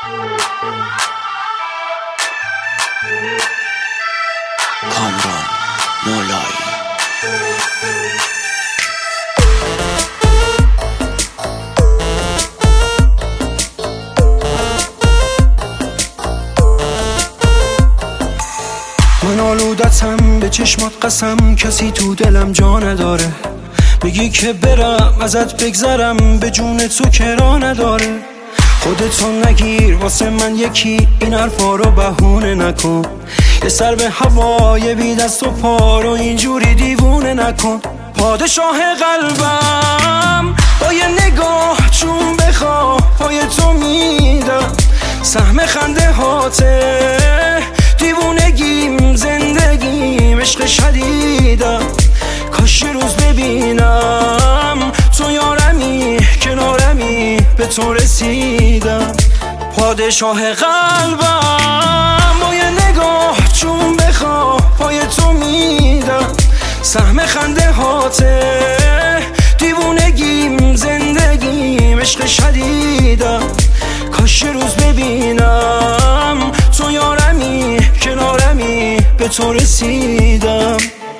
کامران مولایی. من آلودتم به چشمات قسم، کسی تو دلم جا نداره. بگی که برم ازت بگذرم، به جون تو کرا نداره. خودتو نگیر واسه من یکی، این حرفا رو بهونه نکن. یه سر به هوای بی دست و پا رو اینجوری دیوونه نکن. پادشاه قلبم با یه نگاه چون بخواه پای تو میدم. سهم خنده هاته دیوونگیم، زندگیم عشق شدیدم. کاش یه روز ببینم تو یارمی کنارمی، به تو رسیدم. پادشاه قلبم با یه نگاه چون بخواه پای تو میدم. سهم خنده هاته دیوونگیم، زندگیم عشق شدیدم. کاش یه روز ببینم تو یارمی کنارمی، به تو رسیدم.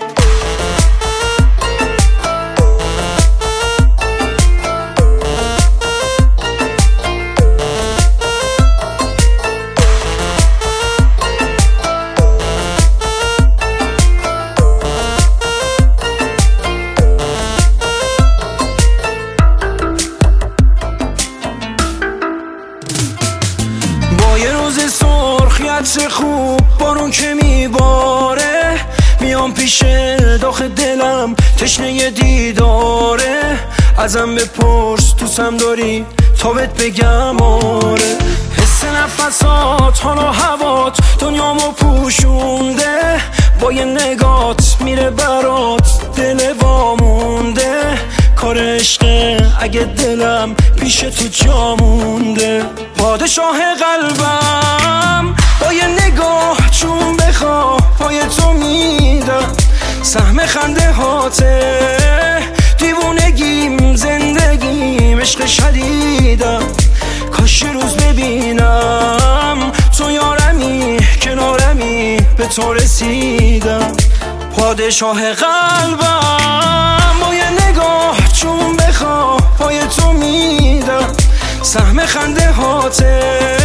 یه روز سرخیت خوب بارون که میباره، میام پیش داخل دلم تشنه دیداره. ازم بپرس دوستم داری تا بهت بگم آره. حس نفسات حالا هوات دنیامو پوشونده، با یه نگات میره برات دل وامونده. کار عشقه اگه دلم پیش تو جا مونده. پادشاه قلبم با یه نگاه چون بخواه پای تو میدم. سهم خنده هاته دیوونگیم، زندگیم عشق شدیدم. کاش یه روز ببینم تو یارمی کنارمی، به تو رسیدم. پادشاه قلبم با یه نگاه چون بخواه پای تو میدم. سهم خنده هاته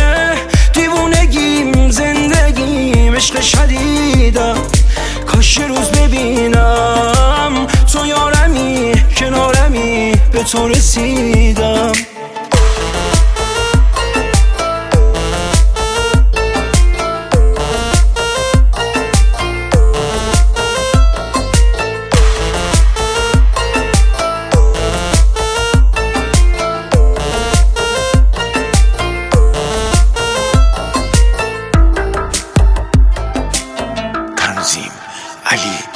دیوونگیم، زندگیم عشق شدیدم. کاش یه روز ببینم تو یارمی کنارمی، به تو رسیدم. تنظیم علی